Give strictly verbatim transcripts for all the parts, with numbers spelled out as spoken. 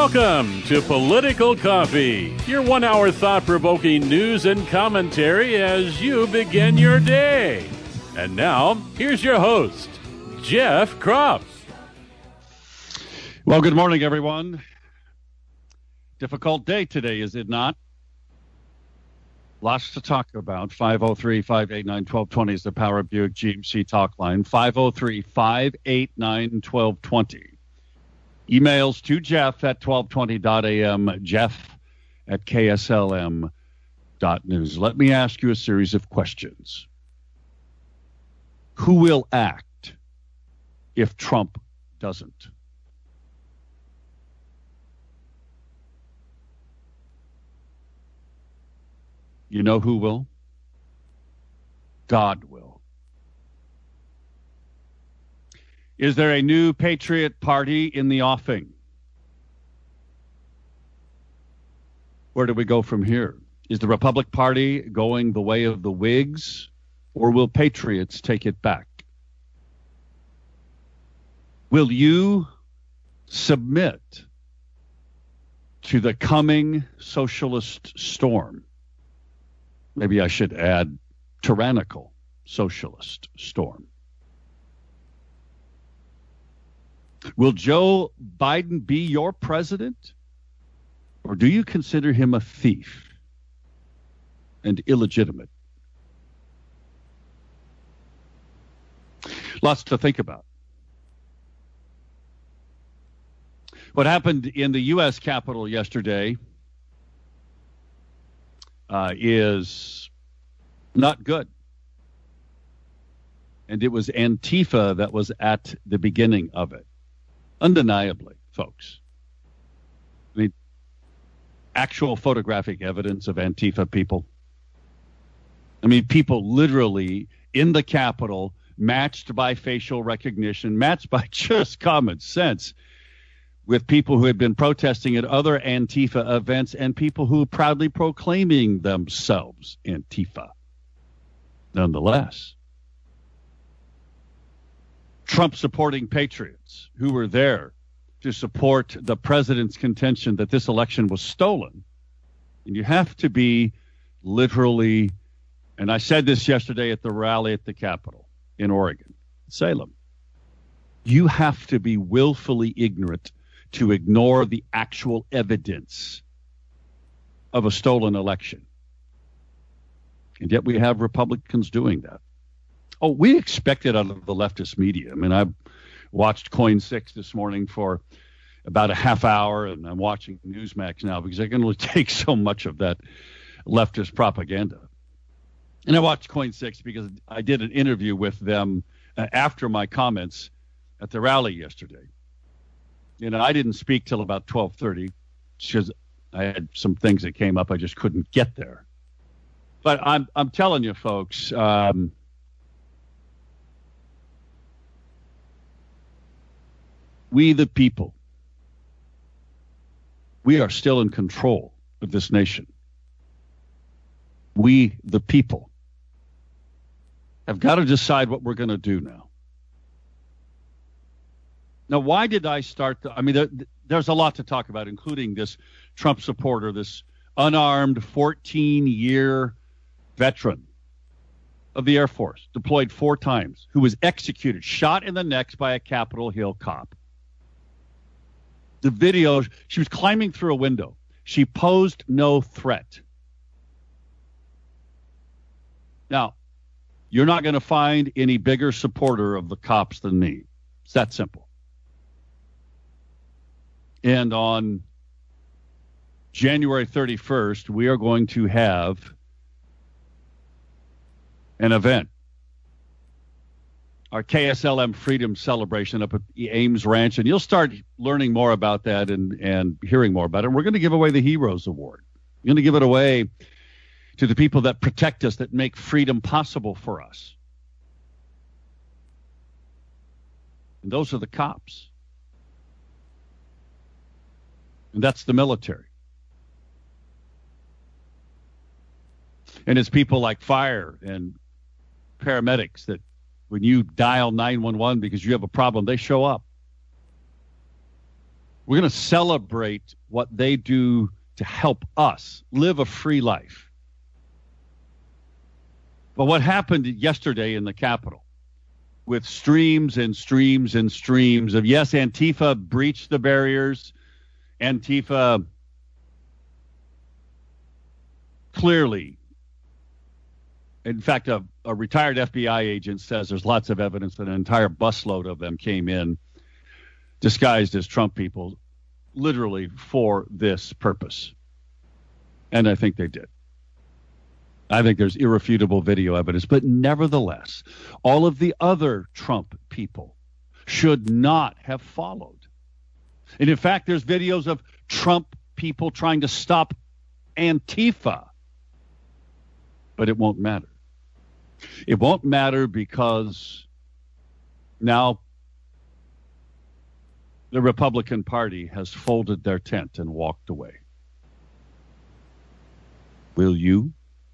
Welcome to Political Coffee, your one-hour thought-provoking news and commentary as you begin your day. And now, here's your host, Jeff Kropf. Well, good morning, everyone. Difficult day today, is it not? Lots to talk about. five oh three, five eight nine, one two two zero is the Power Buick G M C talk line. five oh three, five eight nine, one two two zero. Emails to Jeff at twelve twenty dot a m, Jeff at K S L M dot news. Let me ask you a series of questions. Who will act if Trump doesn't? You know who will? God will. Is there a new Patriot Party in the offing? Where do we go from here? Is the Republican Party going the way of the Whigs, or will Patriots take it back? Will you submit to the coming socialist storm? Maybe I should add tyrannical socialist storm. Will Joe Biden be your president? Or do you consider him a thief and illegitimate? Lots to think about. What happened in the U S Capitol yesterday uh, is not good. And it was Antifa that was at the beginning of it. Undeniably, folks. I mean, actual photographic evidence of Antifa people. I mean, people literally in the Capitol, matched by facial recognition, matched by just common sense, with people who had been protesting at other Antifa events and people who were proudly proclaiming themselves Antifa. Nonetheless, Trump-supporting patriots who were there to support the president's contention that this election was stolen. And you have to be literally, and I said this yesterday at the rally at the Capitol in Oregon, Salem, you have to be willfully ignorant to ignore the actual evidence of a stolen election. And yet we have Republicans doing that. Oh, we expect it out of the leftist media. I mean, I watched Coin six this morning for about a half hour, and I'm watching Newsmax now because I can only take so much of that leftist propaganda. And I watched Coin six because I did an interview with them uh, after my comments at the rally yesterday. You know, I didn't speak till about twelve thirty because I had some things that came up. I just couldn't get there. But I'm I'm telling you, folks, um, we the people, we are still in control of this nation. We the people have got to decide what we're going to do now. Now, why did I start? The, I mean, there, there's a lot to talk about, including this Trump supporter, this unarmed fourteen-year veteran of the Air Force, deployed four times, who was executed, shot in the neck by a Capitol Hill cop. The video, she was climbing through a window. She posed no threat. Now, you're not going to find any bigger supporter of the cops than me. It's that simple. And on January thirty-first, we are going to have an event, our K S L M Freedom Celebration up at the Ames Ranch, and you'll start learning more about that and, and hearing more about it. And we're going to give away the Heroes Award. We're going to give it away to the people that protect us, that make freedom possible for us. And those are the cops. And that's the military. And it's people like fire and paramedics that when you dial nine one one because you have a problem, they show up. We're going to celebrate what they do to help us live a free life. But what happened yesterday in the Capitol with streams and streams and streams of, yes, Antifa breached the barriers. Antifa clearly, in fact, a, a retired F B I agent says there's lots of evidence that an entire busload of them came in disguised as Trump people, literally for this purpose. And I think they did. I think there's irrefutable video evidence. But nevertheless, all of the other Trump people should not have followed. And in fact, there's videos of Trump people trying to stop Antifa. But it won't matter. It won't matter because now the Republican Party has folded their tent and walked away. Will you?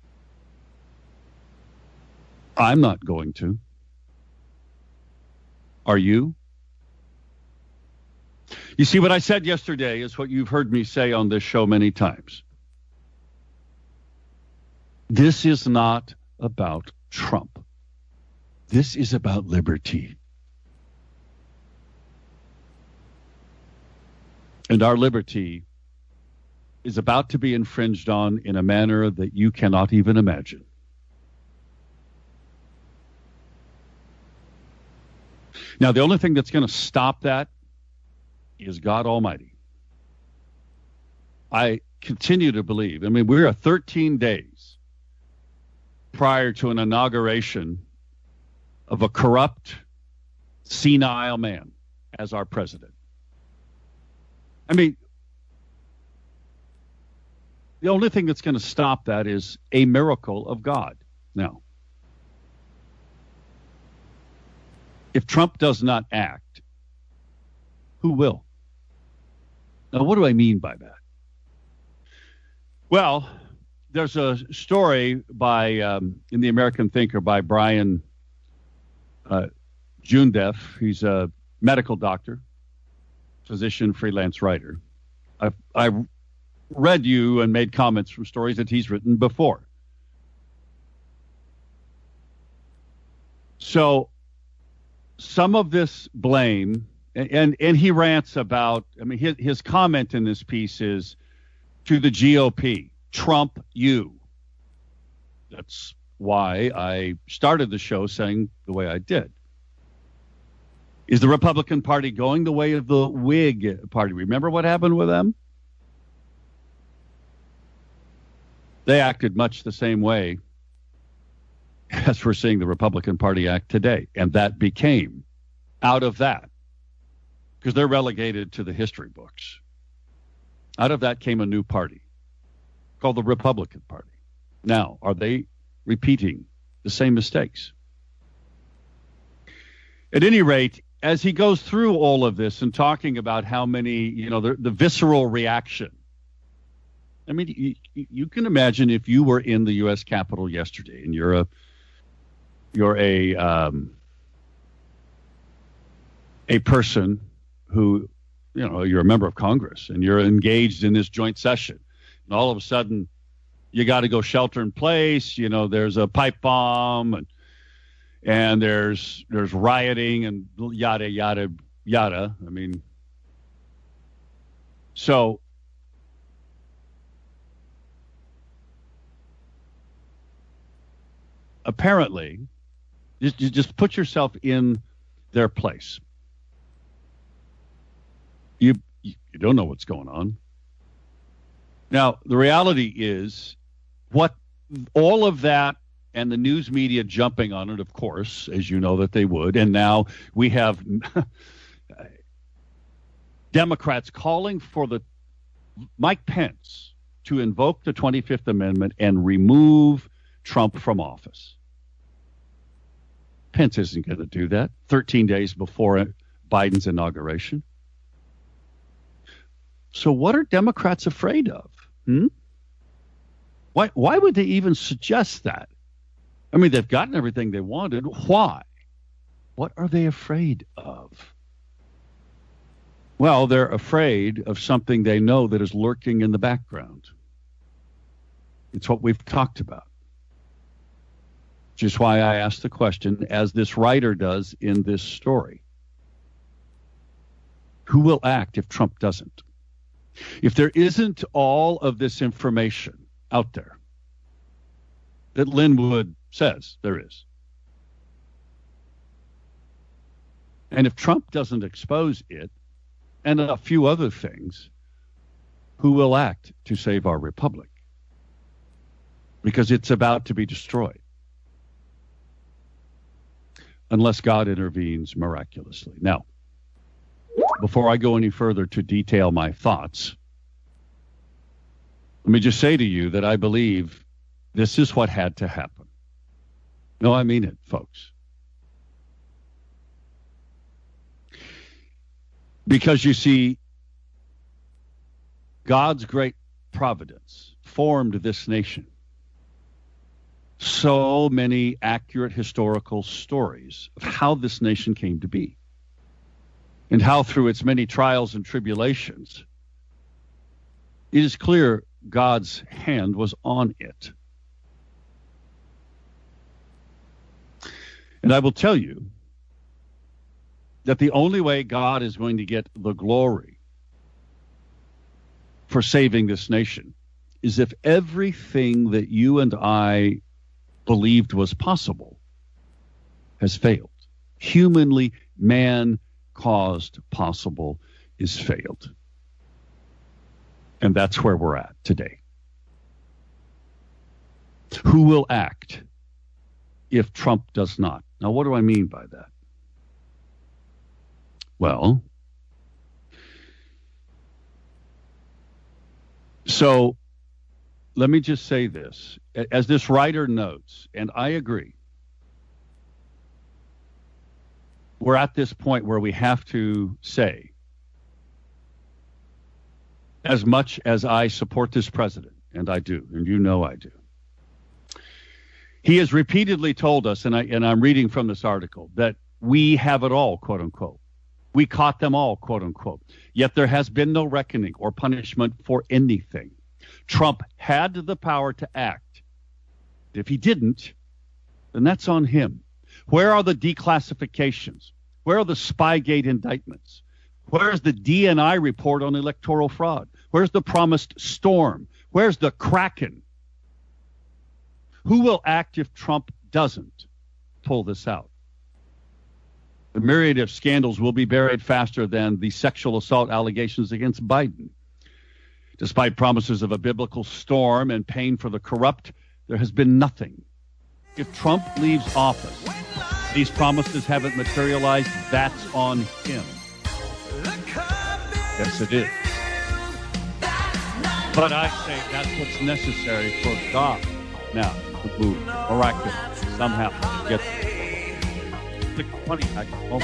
I'm not going to. Are you? You see, what I said yesterday is what you've heard me say on this show many times. This is not about Trump. This is about liberty. And our liberty is about to be infringed on in a manner that you cannot even imagine. Now, the only thing that's going to stop that is God Almighty. I continue to believe. I mean, we're thirteen days prior to an inauguration of a corrupt, senile man as our president. I mean, the only thing that's going to stop that is a miracle of God. Now, if Trump does not act, who will? Now, what do I mean by that? Well, there's a story by um, in the American Thinker by Brian uh, Jundeff. He's a medical doctor, physician, freelance writer. I I read you and made comments from stories that he's written before. So some of this blame, and, and, and he rants about, I mean, his, his comment in this piece is to the G O P, Trump you. That's why I started the show saying the way I did. Is the Republican Party going the way of the Whig Party? Remember what happened with them? They acted much the same way as we're seeing the Republican Party act today. And that became, out of that, because they're relegated to the history books, out of that came a new party called the Republican Party. Now, are they repeating the same mistakes? At any rate, as he goes through all of this and talking about how many, you know, the, the visceral reaction. I mean, you, you can imagine if you were in the U S Capitol yesterday and you're a, you're a, um, a person who, you know, you're a member of Congress and you're engaged in this joint session. And all of a sudden you got to go shelter in place. You know, there's a pipe bomb and, and there's, there's rioting and yada, yada, yada. I mean, so apparently, just, just put yourself in their place. You, you don't know what's going on. Now, the reality is what all of that and the news media jumping on it, of course, as you know that they would. And now we have Democrats calling for the Mike Pence to invoke the twenty-fifth Amendment and remove Trump from office. Pence isn't going to do that thirteen days before Biden's inauguration. So what are Democrats afraid of? Hmm? Why, why would they even suggest that? I mean, they've gotten everything they wanted. Why? What are they afraid of? Well, they're afraid of something they know that is lurking in the background. It's what we've talked about. Which is why I asked the question, as this writer does in this story. Who will act if Trump doesn't? If there isn't all of this information out there that Linwood says there is, and if Trump doesn't expose it, and a few other things, who will act to save our republic? Because it's about to be destroyed. Unless God intervenes miraculously. Now, before I go any further to detail my thoughts, let me just say to you that I believe this is what had to happen. No, I mean it, folks. Because you see, God's great providence formed this nation. So many accurate historical stories of how this nation came to be, and how through its many trials and tribulations, it is clear God's hand was on it. And I will tell you that the only way God is going to get the glory for saving this nation is if everything that you and I believed was possible has failed. Humanly, man-caused possible is failed. And that's where we're at today. Who will act if Trump does not? Now, what do I mean by that? Well, so let me just say this. As this writer notes, and I agree, we're at this point where we have to say, as much as I support this president, and I do, and you know I do, he has repeatedly told us, and, I, and I'm reading from this article, that we have it all, quote unquote. We caught them all, quote unquote. Yet there has been no reckoning or punishment for anything. Trump had the power to act. If he didn't, then that's on him. Where are the declassifications? Where are the Spygate indictments? Where's the D N I report on electoral fraud? Where's the promised storm? Where's the Kraken? Who will act if Trump doesn't pull this out? The myriad of scandals will be buried faster than the sexual assault allegations against Biden. Despite promises of a biblical storm and pain for the corrupt, there has been nothing. If Trump leaves office, these promises haven't materialized, that's on him. Yes, it is. But I say that's what's necessary for God now to move miraculously somehow to get the twenty back home.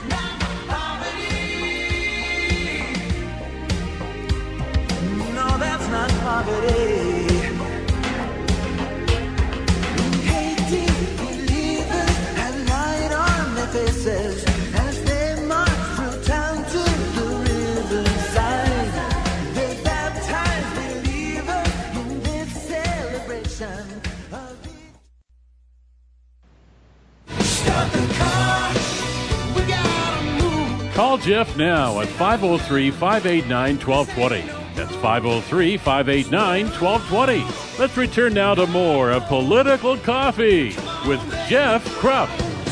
No, that's not poverty. Hating believers have light on their faces as they march through town to the riverside. They baptize believers in this celebration of it. Start the car. We gotta move. Call Jeff now at five oh three, five eight nine, one two two zero. That's five oh three, five eight nine, one two two zero. Let's return now to more of Political Coffee with Jeff Krupp.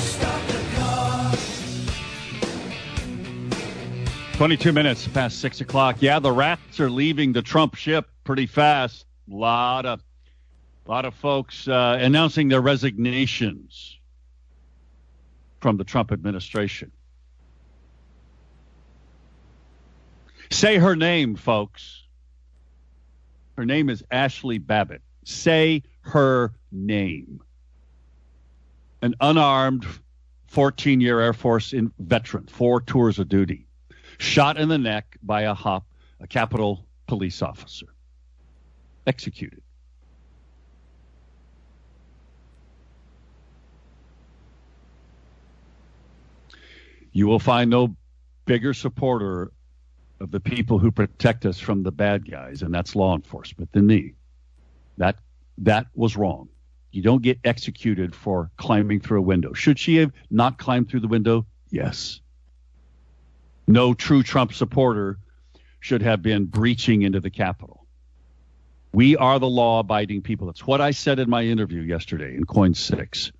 twenty-two minutes past six o'clock. Yeah, the rats are leaving the Trump ship pretty fast. A lot of, lot of folks uh, announcing their resignations from the Trump administration. Say her name, folks. Her name is Ashley Babbitt. Say her name. An unarmed fourteen-year Air Force in veteran, four tours of duty, shot in the neck by a hop, a Capitol police officer. Executed. You will find no bigger supporter of the people who protect us from the bad guys, and that's law enforcement, than me. That that was wrong. You don't get executed for climbing through a window. Should she have not climbed through the window? Yes. No true Trump supporter should have been breaching into the Capitol. We are the law-abiding people. That's what I said in my interview yesterday in Coin six.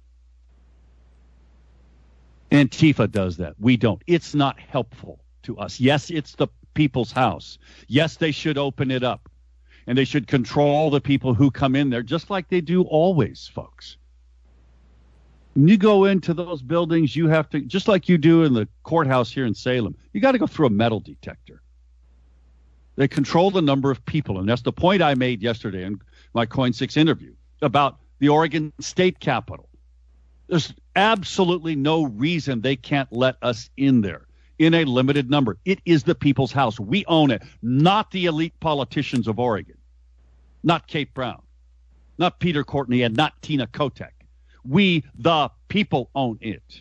Antifa does that. We don't. It's not helpful to us. Yes, it's the people's house. Yes, they should open it up. And they should control the people who come in there, just like they do always, folks. When you go into those buildings, you have to, just like you do in the courthouse here in Salem, you got to go through a metal detector. They control the number of people. And that's the point I made yesterday in my Coin six interview about the Oregon State Capitol. There's absolutely no reason they can't let us in there in a limited number. It is the people's house. We own it, not the elite politicians of Oregon, not Kate Brown, not Peter Courtney, and not Tina Kotek. We, the people, own it.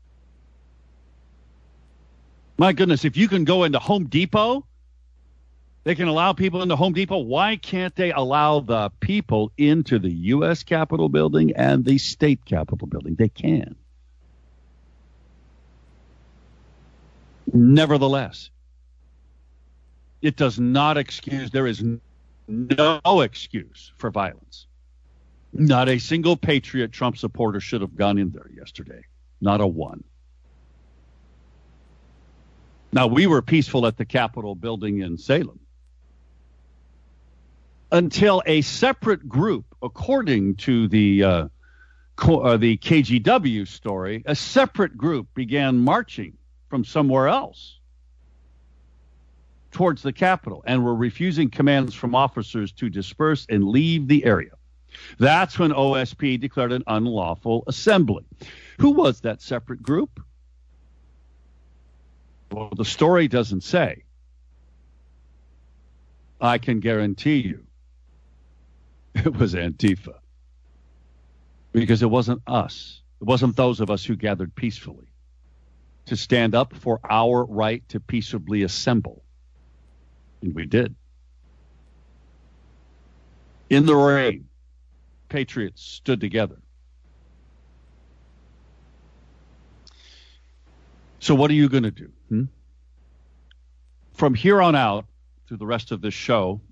My goodness, if you can go into Home Depot, they can allow people into Home Depot. Why can't they allow the people into the U S Capitol building and the state Capitol building? They can. Nevertheless, it does not excuse, there is no excuse for violence. Not a single patriot Trump supporter should have gone in there yesterday. Not a one. Now, we were peaceful at the Capitol building in Salem until a separate group, according to the uh, co- uh, the K G W story, a separate group began marching from somewhere else towards the Capitol and were refusing commands from officers to disperse and leave the area. That's when O S P declared an unlawful assembly. Who was that separate group? Well, the story doesn't say. I can guarantee you it was Antifa. Because it wasn't us. It wasn't those of us who gathered peacefully to stand up for our right to peaceably assemble. And we did. In the rain, patriots stood together. So what are you going to do? Hmm? From here on out, through the rest of this show,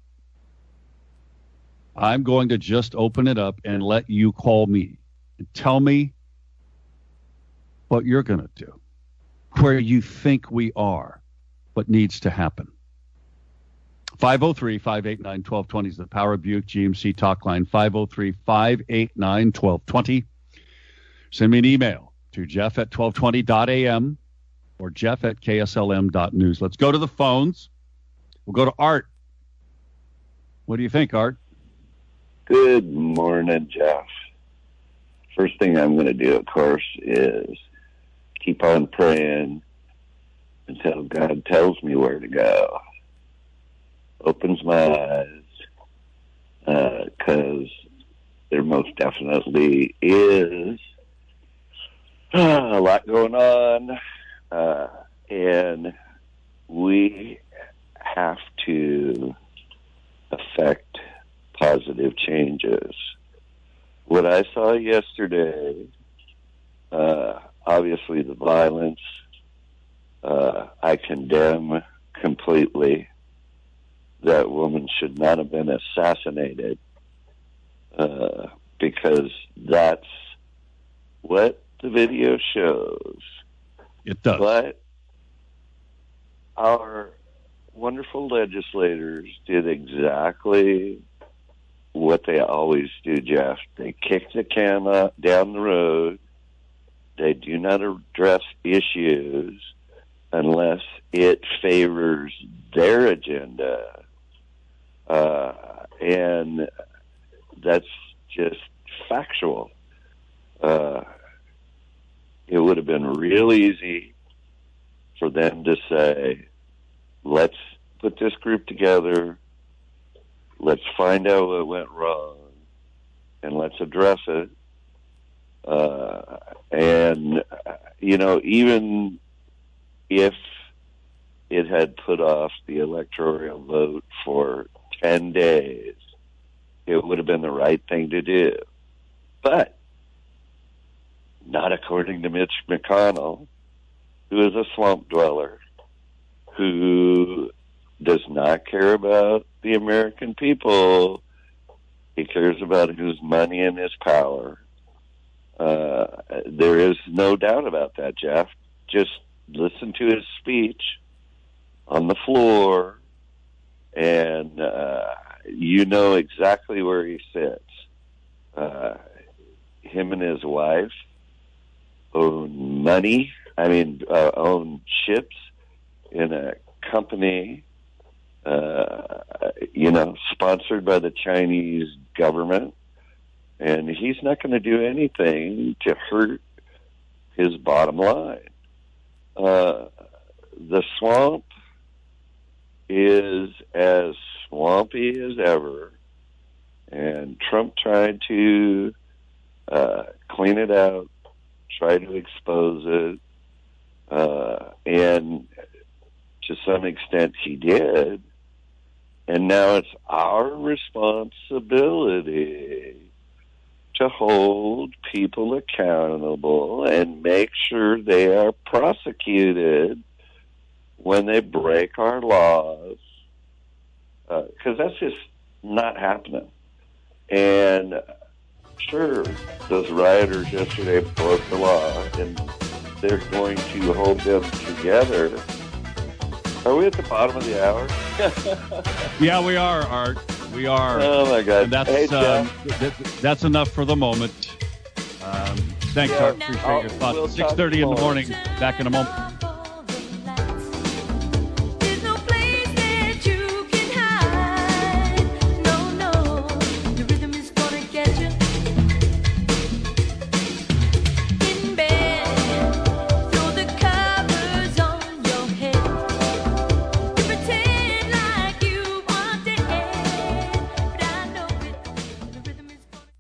I'm going to just open it up and let you call me and tell me what you're going to do, where you think we are, what needs to happen. five oh three, five eight nine, one two two zero is the Power Buick G M C talk line, five oh three, five eight nine, one two two zero. Send me an email to jeff at twelve twenty dot a m or jeff at k s l m dot news. Let's go to the phones. We'll go to Art. What do you think, Art? Good morning, Jeff. First thing I'm going to do, of course, is keep on praying until God tells me where to go. Opens my eyes, because uh, there most definitely is uh, a lot going on, uh, and we have to affect positive changes. What I saw yesterday, uh, obviously the violence, uh, I condemn completely. That woman should not have been assassinated, uh, because that's what the video shows. It does. But our wonderful legislators did exactly what they always do, Jeff. They kick the can up down the road. They do not address issues unless it favors their agenda. Uh, and that's just factual. Uh, it would have been real easy for them to say, let's put this group together, let's find out what went wrong, and let's address it. Uh, and, you know, even if it had put off the electoral vote for ten days, it would have been the right thing to do. But not according to Mitch McConnell, who is a swamp dweller, who does not care about the American people. He cares about his money and his power. Uh, there is no doubt about that, Jeff. Just listen to his speech on the floor, and uh, you know exactly where he sits. Uh, him and his wife own money, I mean, uh, own ships in a company, uh, you know, sponsored by the Chinese government. And he's not going to do anything to hurt his bottom line. Uh, the swamp is as swampy as ever, and Trump tried to uh, clean it out, try to expose it, uh, and to some extent he did. And now it's our responsibility to hold people accountable and make sure they are prosecuted when they break our laws, because uh, that's just not happening. And sure, those rioters yesterday broke the law, and they're going to hold them together. Are we at the bottom of the hour? Yeah, we are, Art. We are. Oh, my God. And that's, hey, um, th- that's enough for the moment. Um, thanks, Yeah. Art. Appreciate I'll- your thoughts. we'll six thirty in the tomorrow. morning. Back in a moment. There's no place that you can hide. No, no, the rhythm is gonna get you. In bed, throw the covers on your head. You pretend like you are dead, but I know it. The rhythm is gonna.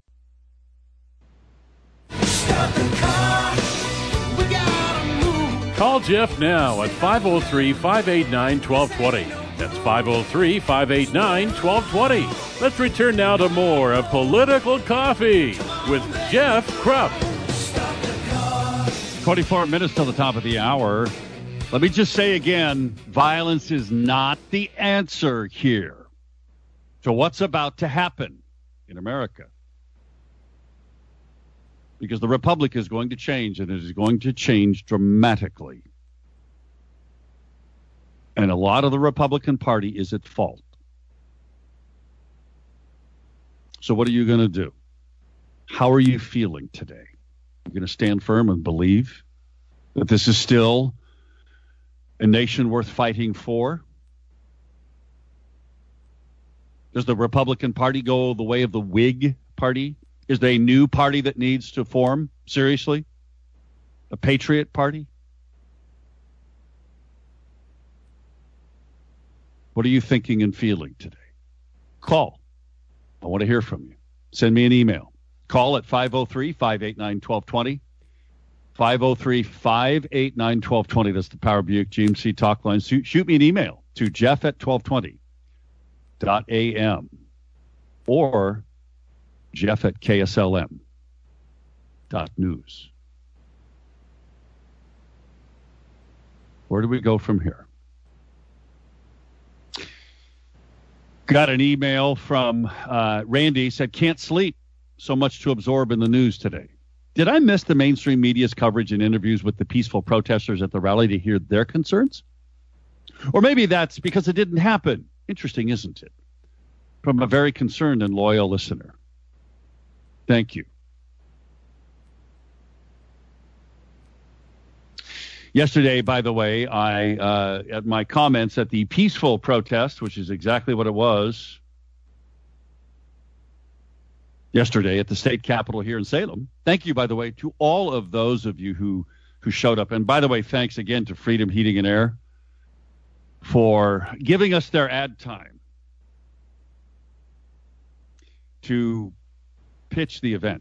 Start the car. We gotta move. Call Jeff now at five oh three, five eight nine, one two two zero. That's five oh three, five eight nine, one two two zero. Let's return now to more of Political Coffee with Jeff Krupp. twenty-four minutes till the top of the hour. Let me just say again, violence is not the answer here to what's about to happen in America. Because the Republic is going to change, and it is going to change dramatically. And a lot of the Republican Party is at fault. So what are you going to do? How are you feeling today? You're going to stand firm and believe that this is still a nation worth fighting for? Does the Republican Party go the way of the Whig Party? Is there a new party that needs to form? Seriously? A Patriot Party? What are you thinking and feeling today? Call. I want to hear from you. Send me an email. Call at five oh three, five eight nine, one two two zero. five oh three, five eight nine, one two two zero. That's the Power Buick G M C talk line. Shoot, shoot me an email to jeff at twelve twenty dot a m or jeff at k s l m dot news. Where do we go from here? Got an email from uh, Randy. Said, can't sleep. So much to absorb in the news today. Did I miss the mainstream media's coverage and interviews with the peaceful protesters at the rally to hear their concerns? Or maybe that's because it didn't happen. Interesting, isn't it? From a very concerned and loyal listener. Thank you. Yesterday, by the way, I uh, at my comments at the peaceful protest, which is exactly what it was, yesterday at the state capitol here in Salem. Thank you, by the way, to all of those of you who, who showed up. And by the way, thanks again to Freedom Heating and Air for giving us their ad time to pitch the event.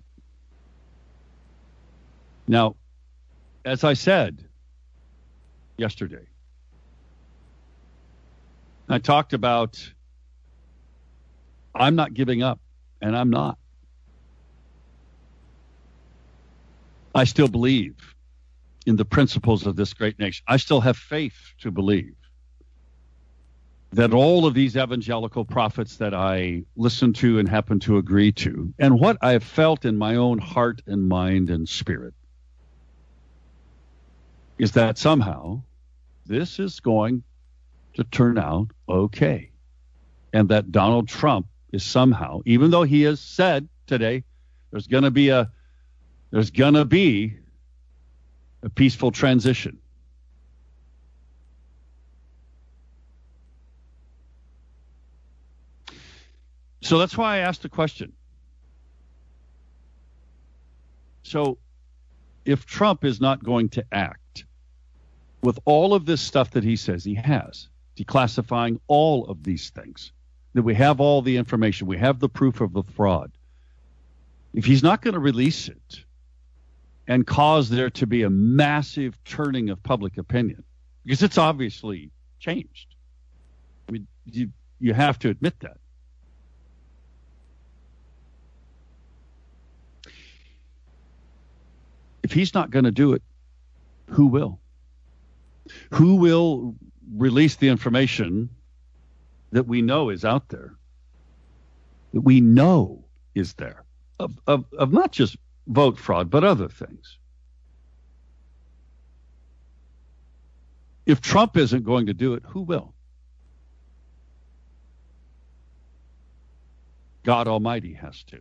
Now, as I said yesterday, I talked about I'm not giving up, and I'm not. I still believe in the principles of this great nation. I still have faith to believe that all of these evangelical prophets that I listen to and happen to agree to, and what I have felt in my own heart and mind and spirit, is that somehow this is going to turn out okay. And that Donald Trump is somehow, even though he has said today there's going to be a there's going to be a peaceful transition. So that's why I asked the question. So if Trump is not going to act with all of this stuff that he says he has, declassifying all of these things, that we have all the information, we have the proof of the fraud, if he's not going to release it and cause there to be a massive turning of public opinion, because it's obviously changed. I mean, you, you have to admit that. If he's not going to do it, who will? Who will release the information that we know is out there, that we know is there, of, of, of not just vote fraud, but other things? If Trump isn't going to do it, who will? God Almighty has to.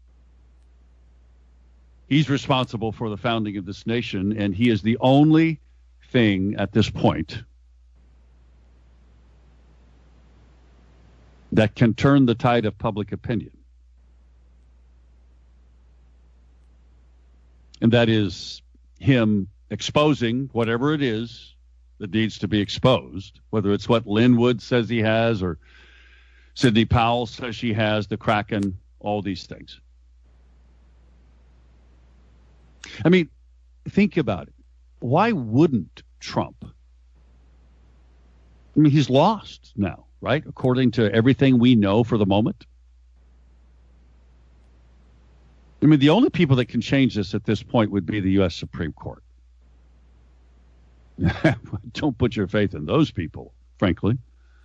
He's responsible for the founding of this nation, and he is the only thing at this point that can turn the tide of public opinion. And that is him exposing whatever it is that needs to be exposed, whether it's what Linwood says he has or Sidney Powell says she has, the Kraken, all these things. I mean, think about it. Why wouldn't Trump? I mean, he's lost now, right? According to everything we know for the moment. I mean, the only people that can change this at this point would be the U S Supreme Court. Don't put your faith in those people, frankly.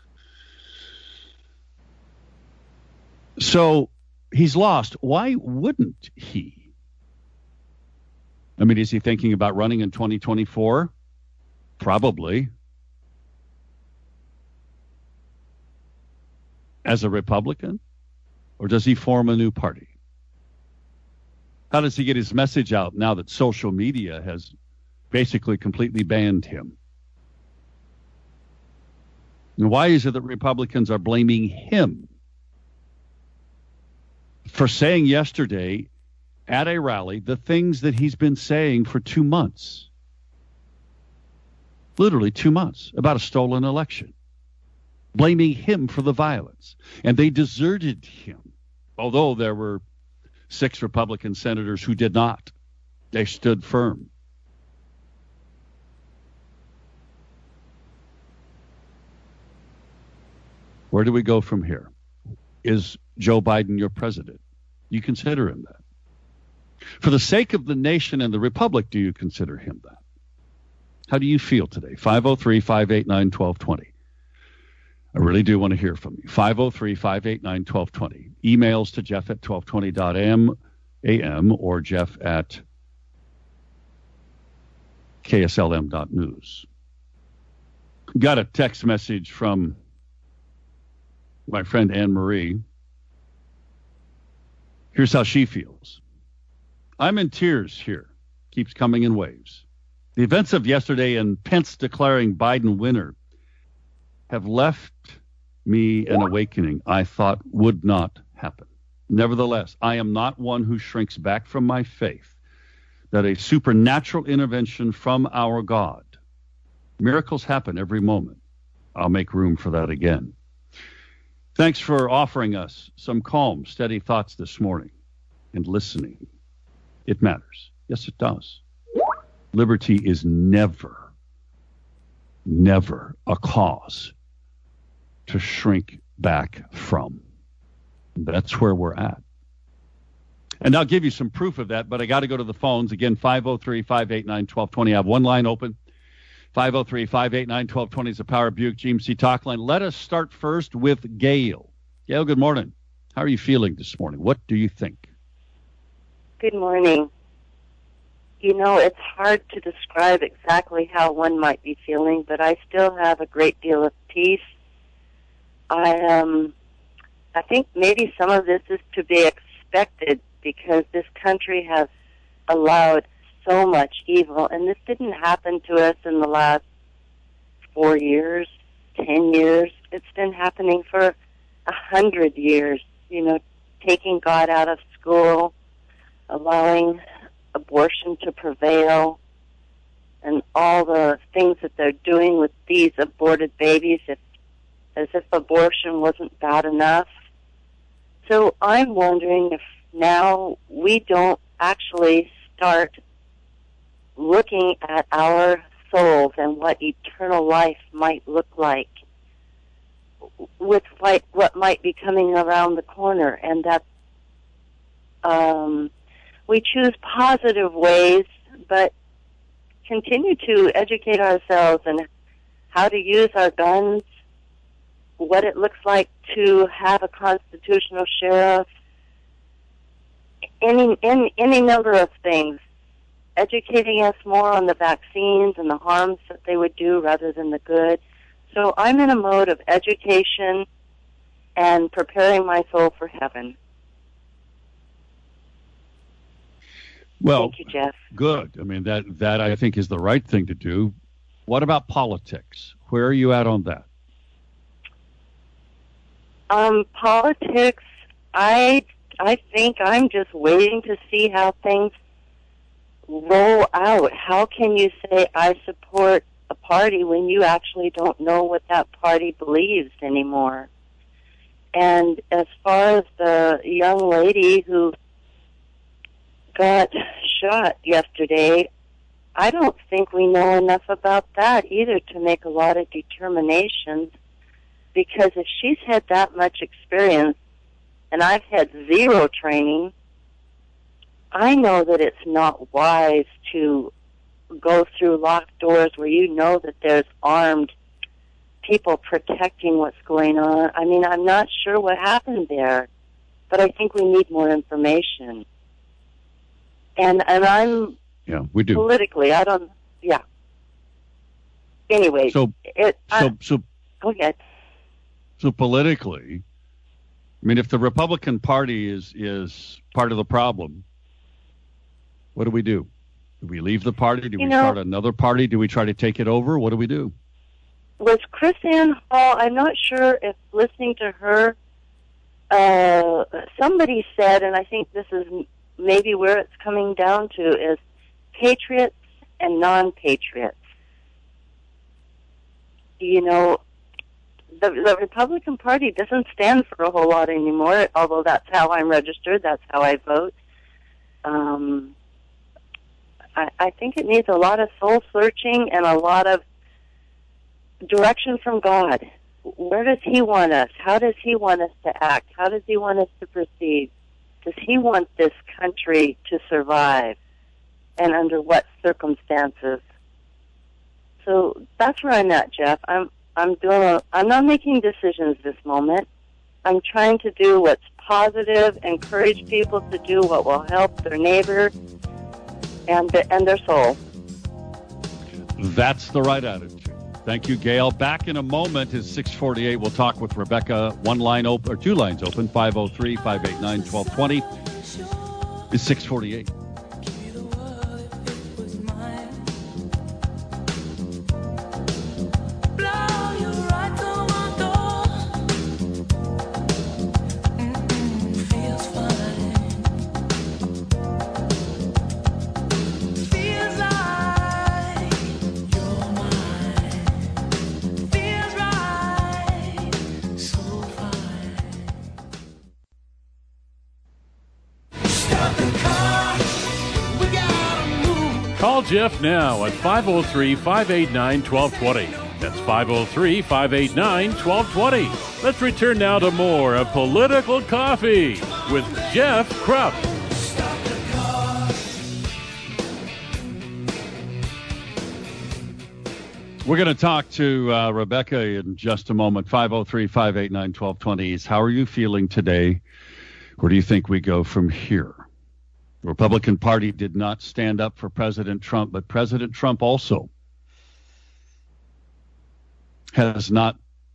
So he's lost. Why wouldn't he? I mean, is he thinking about running in twenty twenty-four? Probably. As a Republican? Or does he form a new party? How does he get his message out now that social media has basically completely banned him? And why is it that Republicans are blaming him for saying yesterday at a rally the things that he's been saying for two months? Literally two months about a stolen election. Blaming him for the violence. And they deserted him, although there were six Republican senators who did not. They stood firm. Where do we go from here? Is Joe Biden your president? You consider him that? For the sake of the nation and the republic, do you consider him that? How do you feel today? five oh three, five eight nine, one two two zero. I really do want to hear from you. five oh three, five eight nine, one two two zero. Emails to Jeff at twelve twenty dot a m or Jeff at K S L M dot news. Got a text message from my friend Anne Marie. Here's how she feels. I'm in tears here. Keeps coming in waves. The events of yesterday and Pence declaring Biden winner have left me an awakening I thought would not happen. Nevertheless, I am not one who shrinks back from my faith that a supernatural intervention from our God. Miracles happen every moment. I'll make room for that again. Thanks for offering us some calm, steady thoughts this morning and listening. It matters. Yes, it does. Liberty is never, never a cause to shrink back from. That's where we're at. And I'll give you some proof of that, but I got to go to the phones. Again, five oh three, five eight nine, one two two zero. I have one line open. five oh three, five eight nine, one two two zero is the Power Buick G M C talk line. Let us start first with Gail. Gail, good morning. How are you feeling this morning? What do you think? Good morning. You know, it's hard to describe exactly how one might be feeling, but I still have a great deal of peace. I um, I think maybe some of this is to be expected because this country has allowed so much evil, and this didn't happen to us in the last four years, ten years. It's been happening for a hundred years, you know, taking God out of school, allowing abortion to prevail, and all the things that they're doing with these aborted babies, if, as if abortion wasn't bad enough. So I'm wondering if now we don't actually start looking at our souls and what eternal life might look like with what, what might be coming around the corner, and that um, we choose positive ways, but continue to educate ourselves in how to use our guns, what it looks like to have a constitutional sheriff, any, any, any number of things, educating us more on the vaccines and the harms that they would do rather than the good. So I'm in a mode of education and preparing my soul for heaven. Well, thank you, Jeff. Good. I mean, that, that I think is the right thing to do. What about politics? Where are you at on that? Um, politics, I I think I'm just waiting to see how things roll out. How can you say I support a party when you actually don't know what that party believes anymore? And as far as the young lady who got shot yesterday, I don't think we know enough about that either to make a lot of determinations, because if she's had that much experience and I've had zero training, I know that it's not wise to go through locked doors where you know that there's armed people protecting what's going on. I mean, I'm not sure what happened there, but I think we need more information. And and I'm yeah, we do politically. I don't. Yeah. Anyway, so it, I, so so go ahead. So politically, I mean, if the Republican Party is is part of the problem, what do we do? Do we leave the party? Do you we know, start another party? Do we try to take it over? What do we do? Was Chris Ann Hall, I'm not sure if listening to her, uh, somebody said, and I think this is maybe where it's coming down to, is patriots and non-patriots. You know, the, the Republican Party doesn't stand for a whole lot anymore, although that's how I'm registered, that's how I vote. Um, I, I think it needs a lot of soul-searching and a lot of direction from God. Where does He want us? How does He want us to act? How does He want us to proceed? Does He want this country to survive? And under what circumstances? So that's where I'm at, Jeff. I'm I'm doing a, I'm not making decisions this moment. I'm trying to do what's positive, encourage people to do what will help their neighbor and and their soul. That's the right attitude. Thank you, Gail. Back in a moment is six forty-eight. We'll talk with Rebecca. One line open, or two lines open, five oh three, five eight nine, one two two zero. It's six forty-eight. Call Jeff now at five oh three, five eight nine, one two two zero. That's five oh three, five eight nine, one two two zero. Let's return now to more of Political Coffee with Jeff Krupp. We're going to talk to uh, Rebecca in just a moment. five oh three, five eight nine, one two two zero. How are you feeling today? Where do you think we go from here? The Republican Party did not stand up for President Trump, but President Trump also has not,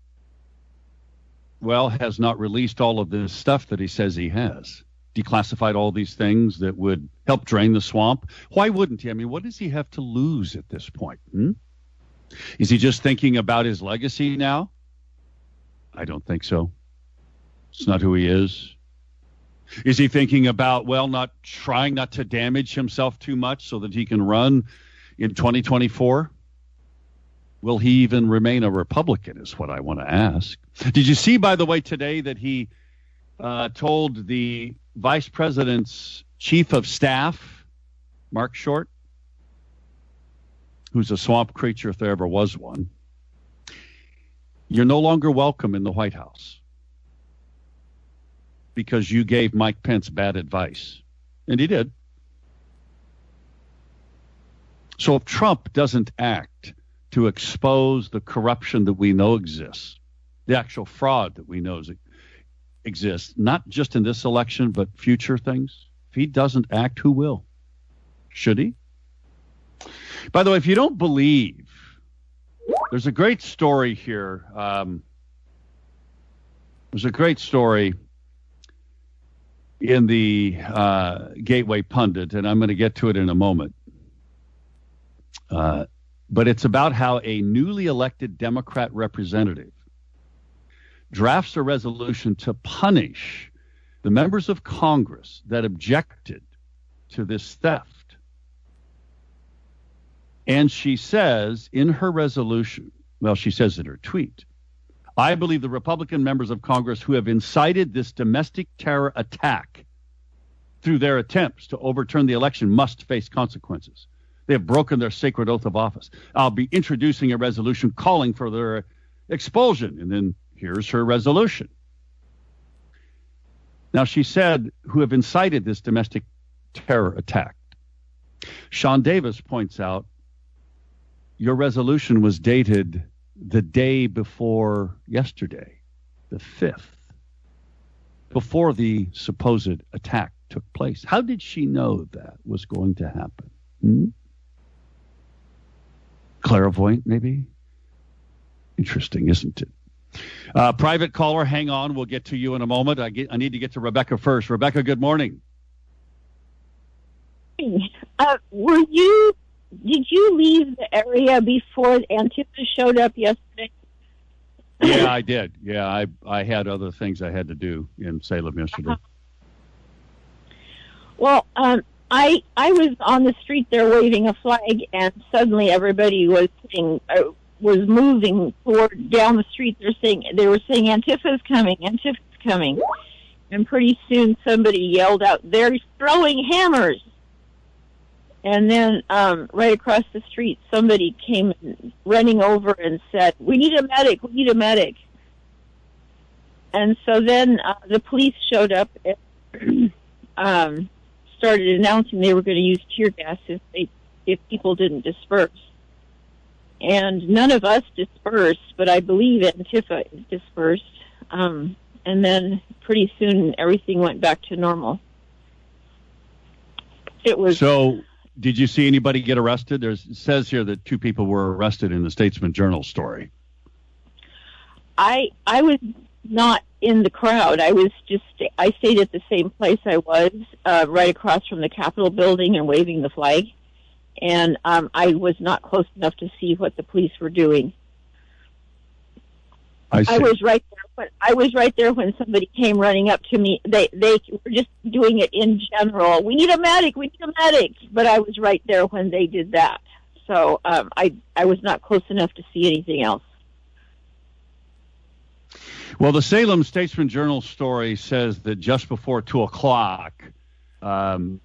well, has not released all of this stuff that he says he has. Declassified all these things that would help drain the swamp. Why wouldn't he? I mean, what does he have to lose at this point? Hmm? Is he just thinking about his legacy now? I don't think so. It's not who he is. Is he thinking about, well, not trying not to damage himself too much so that he can run in twenty twenty-four? Will he even remain a Republican is what I want to ask. Did you see, by the way, today that he uh, told the vice president's chief of staff, Mark Short, who's a swamp creature if there ever was one, you're no longer welcome in the White House because you gave Mike Pence bad advice. And he did. So if Trump doesn't act to expose the corruption that we know exists, the actual fraud that we know exists, not just in this election, but future things, if he doesn't act, who will? Should he? By the way, if you don't believe, there's a great story here. Um, there's a great story in the uh, Gateway Pundit, and I'm going to get to it in a moment. Uh, but it's about how a newly elected Democrat representative drafts a resolution to punish the members of Congress that objected to this theft. And she says in her resolution, well, she says in her tweet, I believe the Republican members of Congress who have incited this domestic terror attack through their attempts to overturn the election must face consequences. They have broken their sacred oath of office. I'll be introducing a resolution calling for their expulsion. And then here's her resolution. Now, she said, who have incited this domestic terror attack. Sean Davis points out, your resolution was dated the day before yesterday, the fifth, before the supposed attack took place. How did she know that was going to happen? Hmm? Clairvoyant, maybe? Interesting, isn't it? Uh, private caller, hang on. We'll get to you in a moment. I, get, I need to get to Rebecca first. Rebecca, good morning. Uh, were you... Did you leave the area before Antifa showed up yesterday? Yeah, I did. Yeah, I I had other things I had to do in Salem yesterday. Uh-huh. Well, um, I I was on the street there waving a flag, and suddenly everybody was saying, uh, was moving toward down the street. They're saying they were saying Antifa's coming, Antifa's coming, and pretty soon somebody yelled out, "They're throwing hammers!" And then um, right across the street, somebody came running over and said, we need a medic, we need a medic. And so then uh, the police showed up and um, started announcing they were going to use tear gas if, they, if people didn't disperse. And none of us dispersed, but I believe Antifa dispersed. Um, and then pretty soon everything went back to normal. It was... So... Did you see anybody get arrested? There's, it says here that two people were arrested in the Statesman Journal story. I I was not in the crowd. I was just, I stayed at the same place I was, uh, right across from the Capitol building and waving the flag. And um, I was not close enough to see what the police were doing. I, see. I was right there. When, I was right there when somebody came running up to me. They they were just doing it in general. We need a medic. We need a medic. But I was right there when they did that. So um, I I was not close enough to see anything else. Well, the Salem Statesman Journal story says that just before two o'clock, um,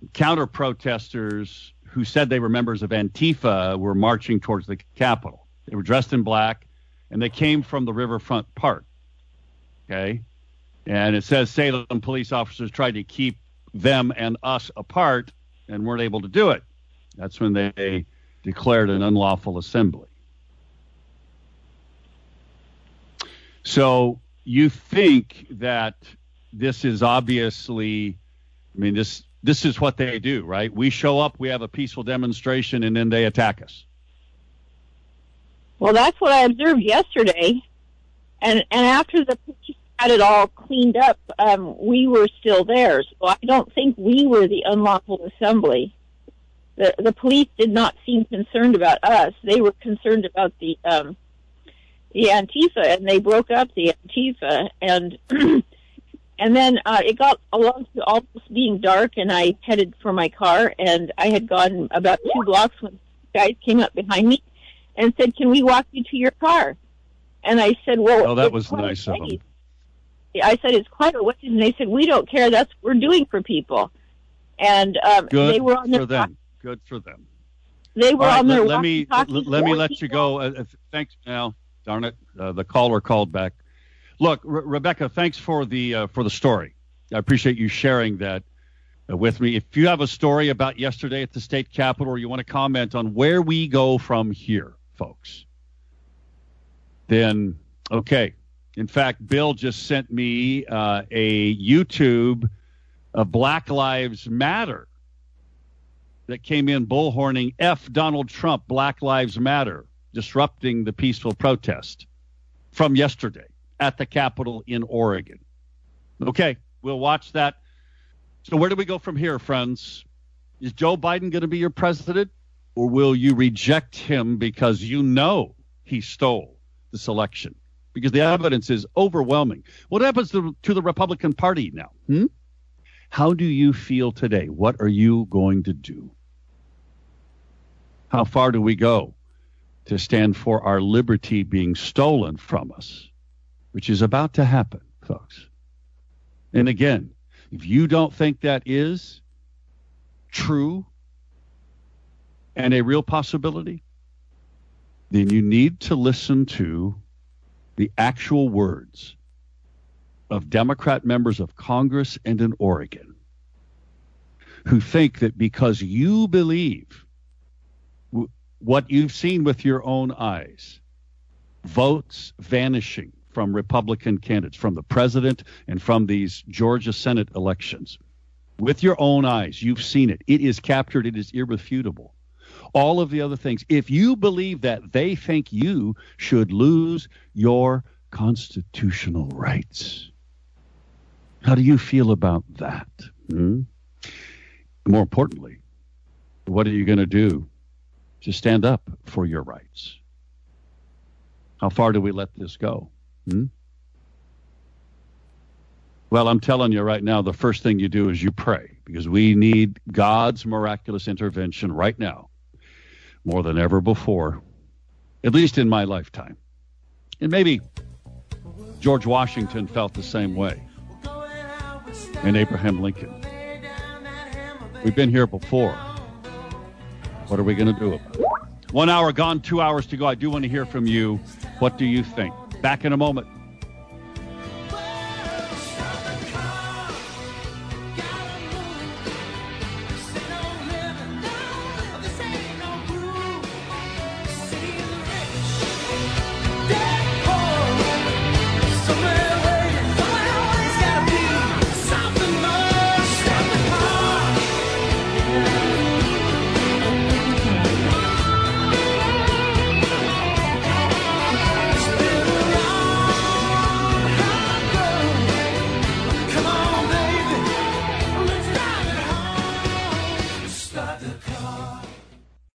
counter-protesters who said they were members of Antifa were marching towards the Capitol. They were dressed in black. and they came from the Riverfront Park. Okay? And it says Salem police officers tried to keep them and us apart and weren't able to do it. That's when they declared an unlawful assembly. So you think that this is obviously, I mean, this this is what they do, right? We show up, we have a peaceful demonstration, and then they attack us. Well, that's what I observed yesterday. And and after the police had it all cleaned up, um, we were still there. So I don't think we were the unlawful assembly. The the police did not seem concerned about us. They were concerned about the um, the Antifa, and they broke up the Antifa. And and then uh, it got along to almost being dark, and I headed for my car, and I had gone about two blocks when guys came up behind me and said, "Can we walk you to your car?" And I said, "Well, oh, that it's was quite nice of safe." them. I said, "It's quite a ways," and they said, "We don't care. That's what we're doing for people." And um, Good they were on their for them. Good for them. They were All right, on their let, let me let, walkie-talkies let me for let you people. go. Uh, uh, thanks, now. Darn it, uh, the caller called back. Look, Re- Rebecca, thanks for the uh, for the story. I appreciate you sharing that uh, with me. If you have a story about yesterday at the state capitol, or you want to comment on where we go from here, folks, then okay. In fact, Bill just sent me uh, a YouTube of Black Lives Matter that came in bullhorning F Donald Trump, Black Lives Matter, disrupting the peaceful protest from yesterday at the Capitol in Oregon. Okay, we'll watch that. So where do we go from here, friends? Is Joe Biden going to be your president, or will you reject him because you know he stole this election? Because the evidence is overwhelming. What happens to, to the Republican Party now? Hmm? How do you feel today? What are you going to do? How far do we go to stand for our liberty being stolen from us, which is about to happen, folks? And again, if you don't think that is true and a real possibility, then you need to listen to the actual words of Democrat members of Congress and in Oregon who think that because you believe w- what you've seen with your own eyes, votes vanishing from Republican candidates, from the president and from these Georgia Senate elections, with your own eyes, you've seen it. It is captured. It is irrefutable. All of the other things. If you believe that, they think you should lose your constitutional rights. How do you feel about that? Hmm? More importantly, what are you going to do to stand up for your rights? How far do we let this go? Hmm? Well, I'm telling you right now, the first thing you do is you pray, because we need God's miraculous intervention right now, more than ever before, at least in my lifetime. And maybe George Washington felt the same way, and Abraham Lincoln. We've been here before. What are we going to do about it? One hour gone, two hours to go. I do want to hear from you. What do you think? Back in a moment.